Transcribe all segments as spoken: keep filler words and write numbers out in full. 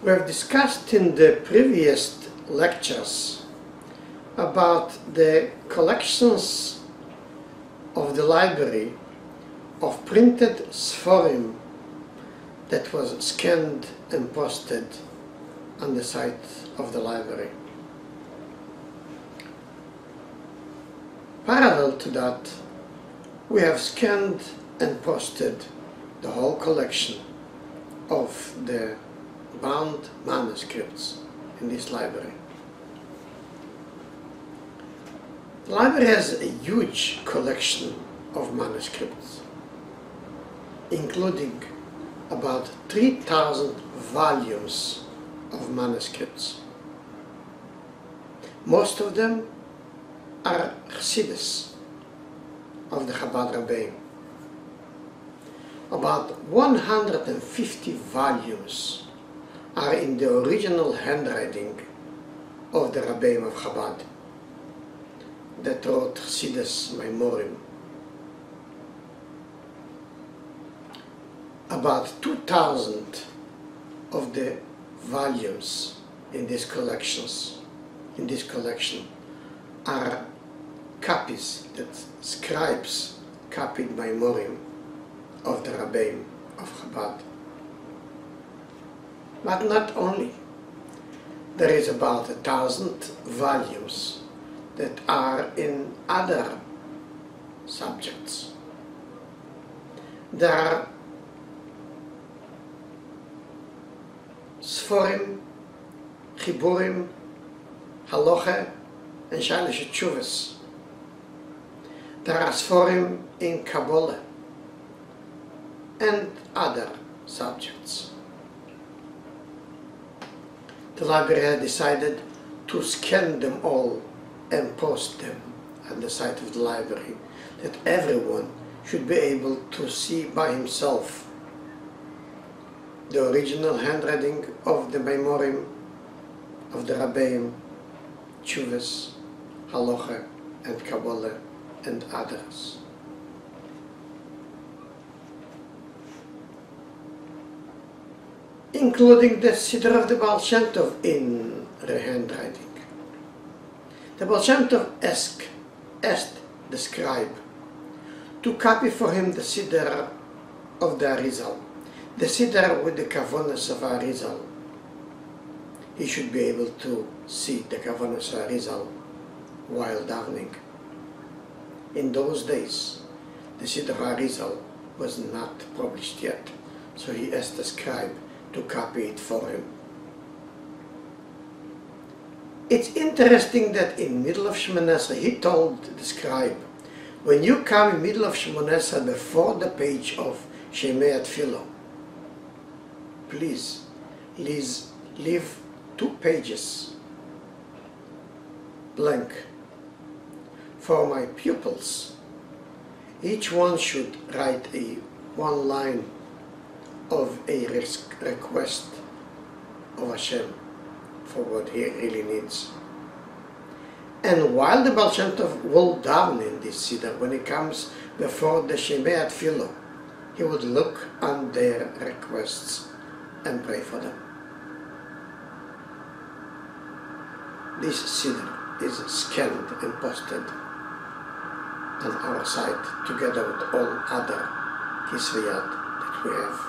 We have discussed in the previous lectures about the collections of the library of printed Sforim that was scanned and posted on the site of the library. Parallel to that, we have scanned and posted the whole collection of the bound manuscripts in this library. The library has a huge collection of manuscripts, including about three thousand volumes of manuscripts. Most of them are Chassidus of the Chabad Rebbeim. About one hundred fifty volumes are in the original handwriting of the Rebbeim of Chabad that wrote Chassidus Maimorim. About two thousand of the volumes in these collections, in this collection, are copies that scribes copied Maimorim of the Rebbeim of Chabad. But not only. There is about a thousand volumes that are in other subjects. There are Sforim, Chiburim, Halacha, and Shalish Tshuvas. There are Sforim in Kabbalah and other subjects. The library had decided to scan them all and post them at the site of the library, that everyone should be able to see by himself the original handwriting of the Maimorim of the Rebbeim, Tshuvas, Halacha, and Kabbalah, and others. Including the Siddur of the Baal Shem Tov in the handwriting. The Baal Shem Tov asked, asked the scribe to copy for him the Siddur of the Arizal, the Siddur with the Kavonas of Arizal. He should be able to see the Kavonas of Arizal while davening. In those days, the Siddur of Arizal was not published yet, so he asked the scribe to copy it for him. It's interesting that in middle of Shemoneh Esrei, he told the scribe, when you come in middle of Shemoneh Esrei before the page of Shemei Atfilo, please leave, leave two pages blank for my pupils. Each one should write a one line of a request of Hashem for what he really needs. And while the Baal Shem Tov will daven in this Siddur, when he comes before the Shemei Atfilo, he would look on their requests and pray for them. This Siddur is scanned and posted on our site together with all other Kisviyat that we have.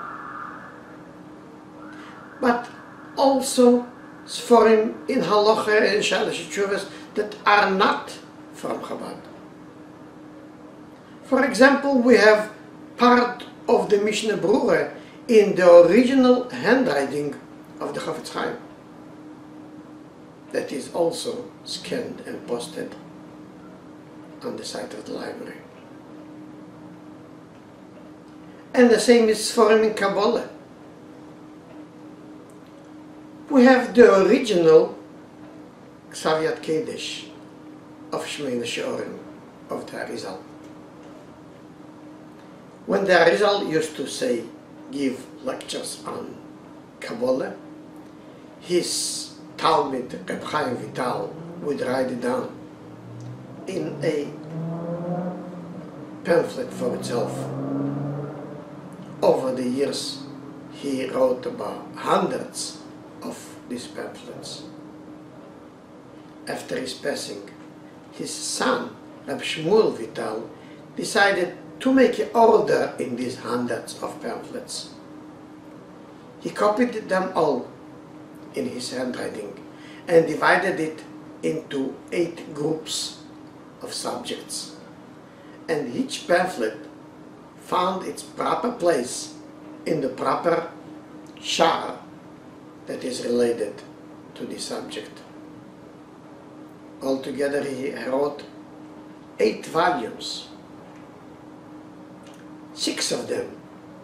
But also Sforim in Halacha and Shalish Tshuvas that are not from Chabad. For example, we have part of the Mishnah Berurah in the original handwriting of the Chafetz Chaim that is also scanned and posted on the site of the library. And the same is Sforim in Kabbalah. We have the original Ksaviyat Kedesh of Shmeina Sheorim of the Arizal. When the Arizal used to say, give lectures on Kabbalah, his Talmid, Reb Chaim Vital, would write it down in a pamphlet for itself. Over the years, he wrote about hundreds of these pamphlets. After his passing, his son, Reb Shmuel Vital, decided to make an order in these hundreds of pamphlets. He copied them all in his handwriting and divided it into eight groups of subjects, and each pamphlet found its proper place in the proper shar that is related to the subject. Altogether he wrote eight volumes. Six of them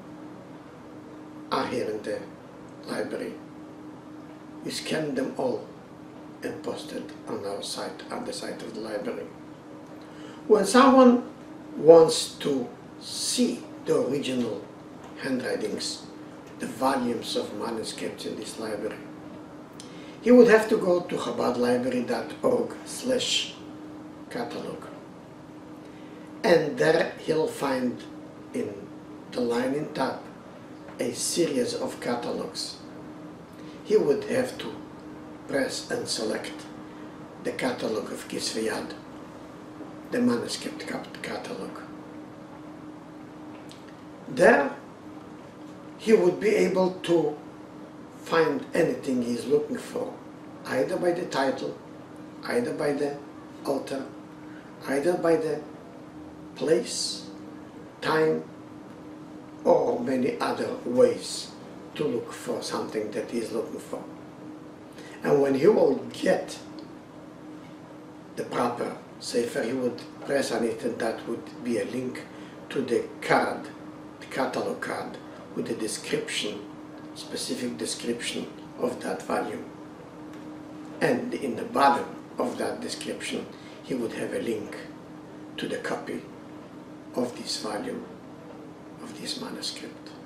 are here in the library. We scanned them all and posted on our site, on the site of the library. When someone wants to see the original handwritings, the volumes of manuscripts in this library, he would have to go to chabad library dot org slash catalog, and there he'll find in the line in top a series of catalogs. He would have to press and select the catalog of Kisvei Yad, the manuscript catalog. There he would be able to find anything he is looking for, either by the title, either by the author, either by the place, time, or many other ways to look for something that he is looking for. And when he will get the proper sefer, he would press on it, and that would be a link to the card, the catalog card, with the description, specific description of that volume. And in the bottom of that description, he would have a link to the copy of this volume, of this manuscript.